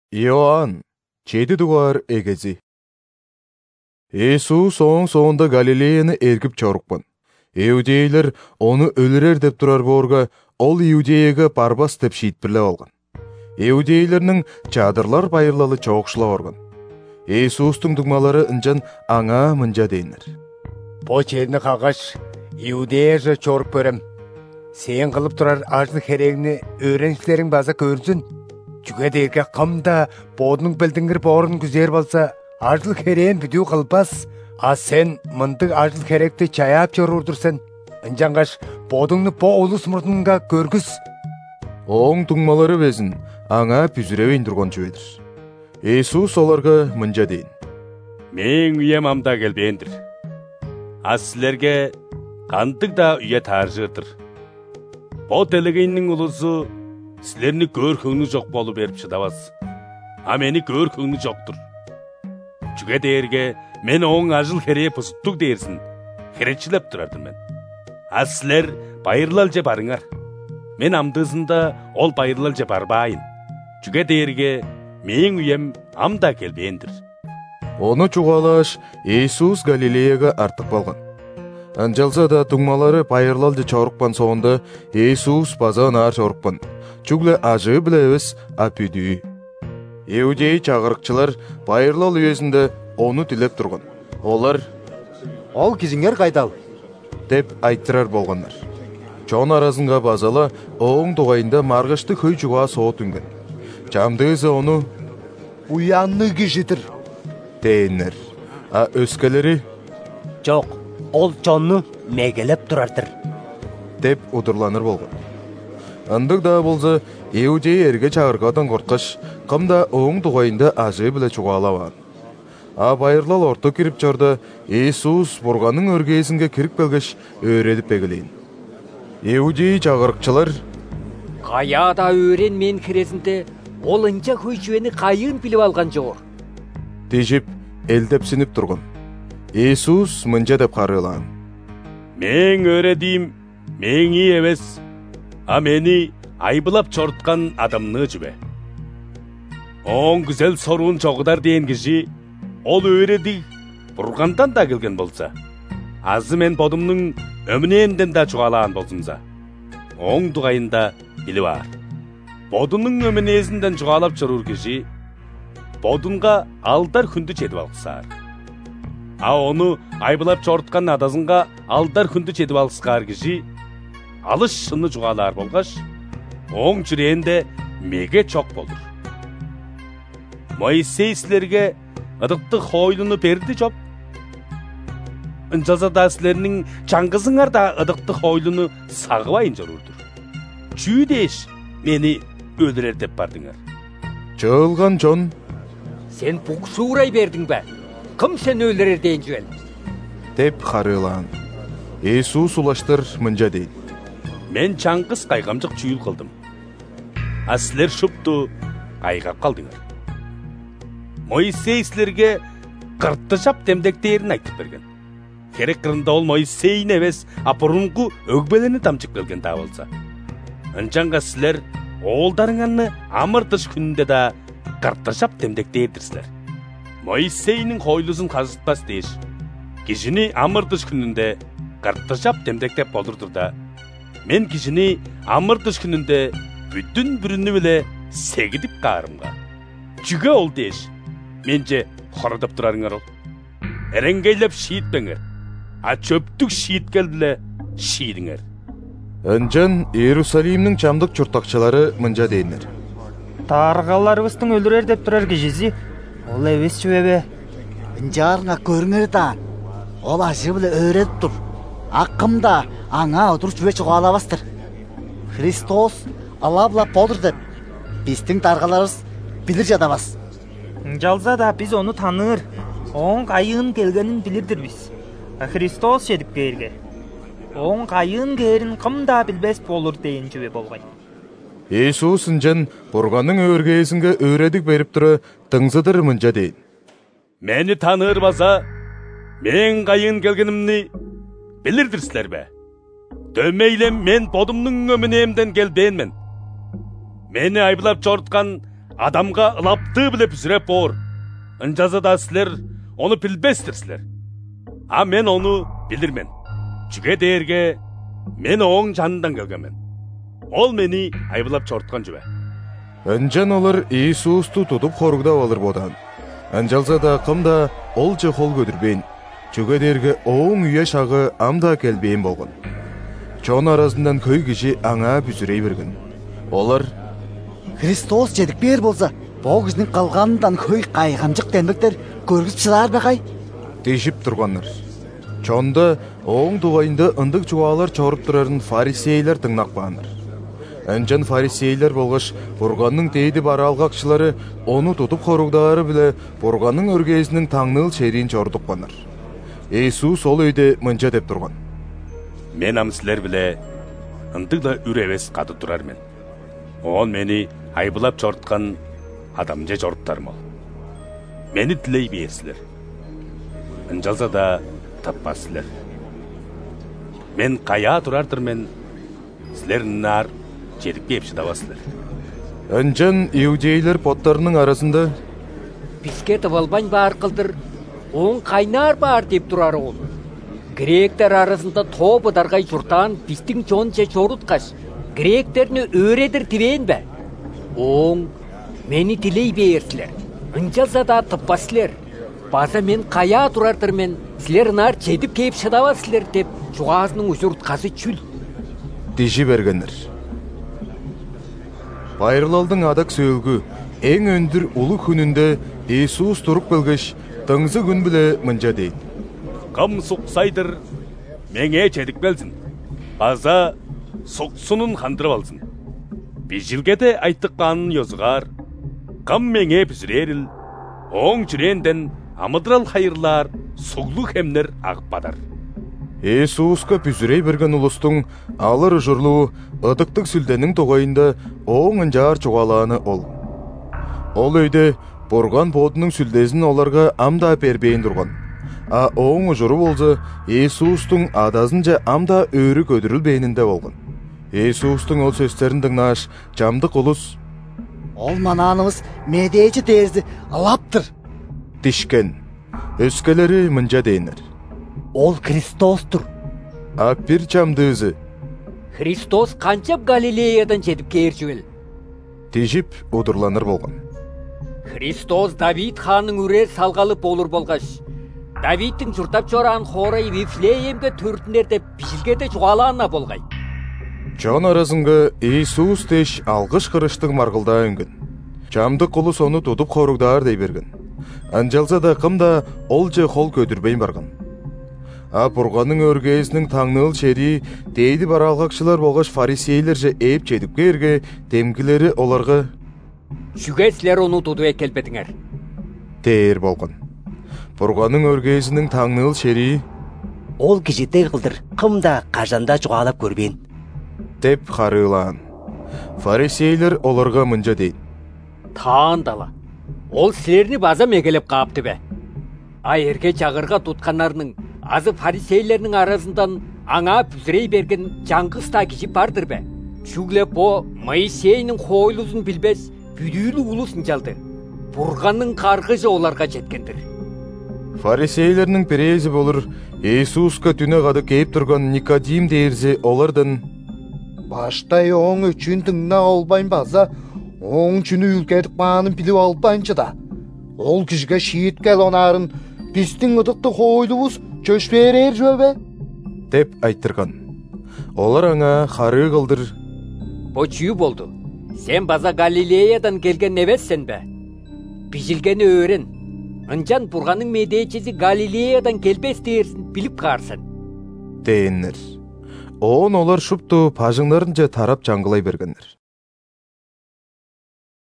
Иоанн 7 эгези. Иисус оң соңында Галилеяны эргип чорукпан. Иудейлер оны өлүрер деп турар боорга, ол Иудеяга барбас деп шийтпирлеп алган. Иудейлернин чадырлар байырлалы чоокшулап оргон. Иисустун дугмалары ынчан аңа мынча дейнер: Бо жерни калгаш, Иудеяга чоруп көрөм. Сен кылып турар ажыл херегини öğrençilerin база көрсүн. Жүгө дерге камда бодунун билдиңир боорун күзер болса, ажыл херен бүдүү кылбас. А сен мындык ажыл херекти чаяап чорурдурсен. Ынжангаш бодуңну бо улус мурдунга көргүс. Оң дугмалары безин аңа бүзүребейин тургончу едир. Иисус оларга мынча дейин: Мен үйем амда келбендир. А силерге кандык да үйе тааржыдыр. Бо делегейнин улусу силерни көркөңү жок болуп берип чыдабас. А мени көркөңү жоктур. Жүгө дээрге мен оң ажыл херее бузуттук дээрсин херечилеп турардым мен. А силер байырлал же барыңар. Мен амдыызында ол байырлал же барбайын. Жүгө дээрге менин үйем амда келбендир. Оны чугалаш Иисус Галилеяга артып калган. Анжалса да дугмалары байырлал же чорукпан соонда Иисус база наар чорукпан. Чугле ажы биле эмес, а бүдүү. Иудей чагырыкчылар байырлал үйесинде onu тилеп турган. Олар: Ол кизиңер кайдал? деп айттырар болгондар. Чоң арасынга базала оң дугайында маргышты хөй чуга соот үнген. Чамдыызы onu Уянны кишитир дейнер. А өскелери: Жок, ол жонну мегелеп турардыр деп удурланыр болгон. Андык да болса, Иудей эрге чагыргадан корткаш, кымда оң дугайында ажы биле чугалабан. А байырлал орто кирип чорда, Иисус Бурганын өргейсинге кирип келгеш, өйрөдүп эгелейин. Иудей чагырыкчылар: Каяда өрен мен киресинде ол ынча көйчүени кайын билип алган жоор дежип, элдепсинип турган. Иисус мынча деп карыйлан: Мен өредим, мени эмес, а мени айбылап чорткан адамны жүбе. Оң güzel соруун чогудар деген киши, ол өредик Бургандан да келген болса, азы мен бодумнун өмүнемден да чугалаан болсумса, оң дугайында билип ар. Бодунун өмүнезинден чугалап чорур киши, бодунга алдар күндү жетип алсаар. А onu айбылап чорткан адасынга алдар күндү жетип алскаар киши, алыс шыны чугалаар болгаш, оң жүрөөнде меге чок болур. Моисей силерге ыдыктык хойлуну берди жоп. Ынчалса да силернин чаңгызыңар да ыдыктык хойлуну сагыбайын жорурдур. Чүй деш мени өлүрер деп бардыңар. Жыылган жон: Сен буксуурай бердиң бе? Кым сен өлүрер дейин жібен? деп карыйлан. Иисус улаштыр мынча дейт: Мен чаңгыз кайгамжык чүйүл кылдым. А силер шупту кайгап калдыңар. Моисей силерге кыртыжап демдектерин айтып берген. Керек кырында ол Моисейин эмес, а бурунку өгбелени тамчып келген да болса. Ынчанга силер оолдарыңарны амыртыш күнүндө да кыртыжап демдектердирсилер. Моисейнин хойлусун казытпас деш. Кишини амыртыш күнүндө кыртыжап демдектеп болурдур да. Мен кишини амыртыш күнүндө бүтүн бүрүнү биле сегидип каарымга. Жүгө ол деш. Менже хородоп турарыңар ол. Эренгейлеп шиитпеңер. А чөптүк шииткел биле шиидиңер. Ынчан Иерусалимдин чамдык чуртакчылары мынча дейнер: Тааргаларыбыздын өлүрер деп турар кишиси ол эбес чүбебе? Ынжаарыңа көрүңөр да. Ол ажы биле өйрөтүп тур. Акымда аңа отур чүбө чугалабастыр. Христос алабла болур деп биздин таргаларыбыз билир жадабас. Жалса да биз onu таныр. Оң кайын келгенин билирдирбиз. А Христос жетип келге. Оң кайын кээрин кымда билбес болур дейин жүбе болгай. Иисус ынчан Бурганын өргейсинге өйрөдүк берип тура тыңсыдыр мынча дейт: Мени таныр баса, мен кайын келгенимни билирдирсилер бе? Дөмейлем мен бодумнун өмүнемден келбейинмен. Мени айбылап чорткан адамға ылапты біле пүзіреп бор. Ынжазада сілер оны білбестірсілер. А мен оны білірмен. Жүге дерге мен оң жанынан келгенмен. Ол мені айбылап чортқан жүбе. Ынжан олар Иисусту тутуп хоругдап алыр бодан. Анжалса да кымда олчы хол көдүрбейн. Жүге дерге оң үйе шағы амда келбейін болған. Чон арасынан көй киши аңа бүзірей берген. Олар: Христос жедік бер болса, бұл кішінің қалғанынан көй қайғамжық денбектер көргізіп шылар бақай. Дешіп тұрғанлар. Чонда оң туғайында ындық чуалар чорып тұрарын фарисейлер тыңнақ бағаныр. Анжан фарисейлер болғаш, Бурганның дейді бары алғақшылары оны тұтып хоругдары біле Бурганның өргезінің таңныл шерин чордық баныр. Иисус ол өйде мынча деп тұрған: Мен амсілер біле ындықда үревес қады тұрар мен. Он мені айбылап чортқан адамже чорыптарым ол. Мені тілей бейерсілер. Ынжалса да таппасылер. Мен қая тұрардыр мен, сілер нар жетіп кеп шыдавасылер. Анжан иудейлер поттарының арасында: Бізге тывалбайн бар қылдыр, оң қайнар бар деп тұрар ол. Гректер арасында тобы дарғай жұртан біздің чонче чорытқаш, гректеріні өредір тивен бә. Оң, мені тілей бейерсілер, ынжалса да тыппасылер. База мен қая тұрардыр мен, сілер нар жетіп кейіп шыдавасылер деп жуғазының үзіртқасы чүл. Деші бергендер. Байырлалдың адак сөйлгі, ең өндір ұлы күнінде Иисус тұрып келгеш, тыңзы күн біле мынча дейін: Кым соқсайдыр, меңе жетік белсін. База соқсынын қандырып алсын. Бежілгеде айттыққанын йозғар, кым меңе пүзіреріл, оң жүренден амыдырал хайырлар, сұғлы хемнер ағыппадар. Иисуска пүзірей берген ұлыстың алыр жырлу ыдықтық сүлденің тоғайында оң ынжар чуғаланы ол. Ол өйде Бурган бодының сүлдесін оларға амда бербейін тұрған. А оң ұжыры болзы Иисустың адазынша амда өрі көдіріл бейінінде болған. Иисустың ол сөстерінің наш жамдық ұлыс: Ол мананымыз медейчі терізі алаптыр. Тишкен. Өскелері мынча дейінер: Ол Христостур. А бір жамдызы: Христос қанчап Галилеядан жетіп кейір жүвел. Тежіп удырланыр болған. Христос Давид ханның үре салғалы болыр болғаш. Давидтің жұртап жоран хорай Вифлеемге түртінерде бізілгеде жуалана болғай. Чон арасынғы Иисус теш алғыш қырыштың марғылда өнген. Жамды құлы соны тұтып хоругдар дей берген. Анжалса да қымда ол же қол көдірбейін барған. А Бурганның өргезінің таңныл шери дейді бар алғақшылар болғаш фарисейлер же еп жетіп керге демгілері оларға: Жүгесілер оны тұдуе келбетіңер. Дейір болған. Бурганның өргезінің таңныл шери: Ол кежетте қылдыр, қымда қажанда жуалап көрбейін. Деп қарылан. Фарисейлер оларға мынча дейін: Таандала, ол сілерні база мегелеп қапты бе. Айырге чағырға тұтқанарының азы фарисейлерінің арасындан аңа пүзірей берген жаңғыста кешіп бардыр бе. Чүглеп о Моисейнің хойлысын білбес бүдүлі ұлысын жалды. Бурганның қарғыжы оларға жеткендір. Фарисейлерінің перейзі болыр Иисуска түні қады кейіп тұрған Никодим дейірзі олардан: Баштай оң үшін тыңна олбайн база, оң чүні үлкетіп бағанын біліп албайыншы да. Ол кішіге шиет кәл онарын, біздің ұдықты хойлуыз чөш берер жөбе? Деп айттырған. Олар аңа қары қылдыр: Бо чүй болды. Сен база Галилеядан келген невессен бе? Бізілгені өрін. Ынжан Бурганның медейчесі Галилеядан келбес дейірсін біліп қарсын. Дейіннер. Оон олар шупту пажыңларын же тарап жаңғылай бергендер.